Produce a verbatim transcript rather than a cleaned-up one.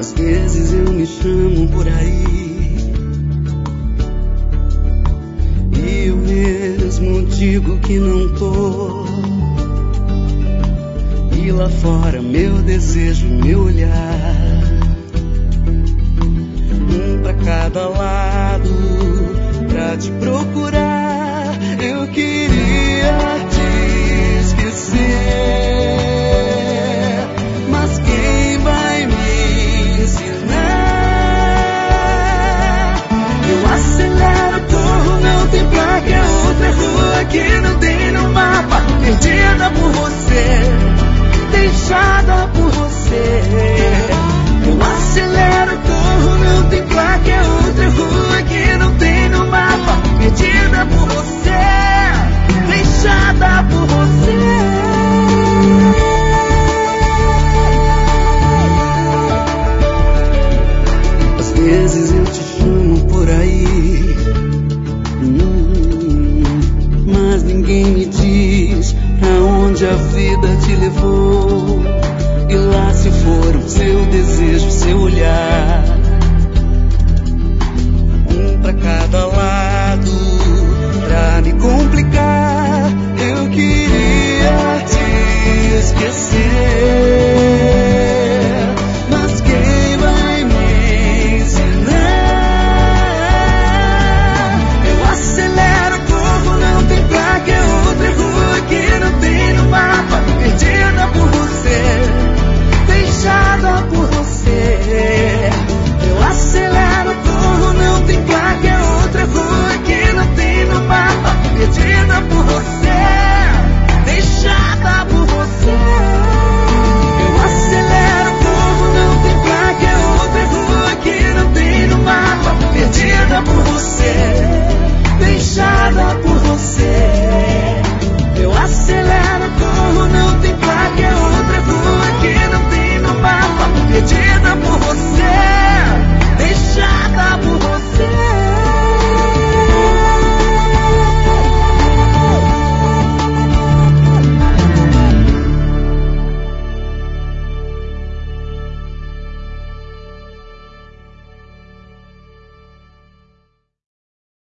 Às vezes eu me chamo por aí e eu mesmo digo que não tô. E lá fora meu desejo, meu olhar, um pra cada lado, pra te procurar. Eu queria te esquecer, mas quem vai me ensinar? Eu acelero, corro, não tem placa, é outra rua que não tem no mapa. Perdida por você, deixada por você. Eu acelero, corro, não tem placa, é outra rua que não tem no mapa. Perdida por você, deixada por você. Às vezes eu te chamo por aí, hum, mas ninguém me diz pra onde a vida te levou. E lá se foram seu desejo, seu olhar, um pra cada lado, pra me complicar. Eu queria te esquecer, mas quem vai me ensinar? Eu acelero, corro, não tem placa, é outra rua que não tem no mapa. Perdida por você, deixada por você. Eu acelero, corro, não tem placa, é outra rua que não tem no mapa. Perdida por você, deixada por você. Eu acelero, corro, não tem placa, é outra rua que não tem no mapa. Perdida por você, deixada por você. Eu acelero, corro, não tem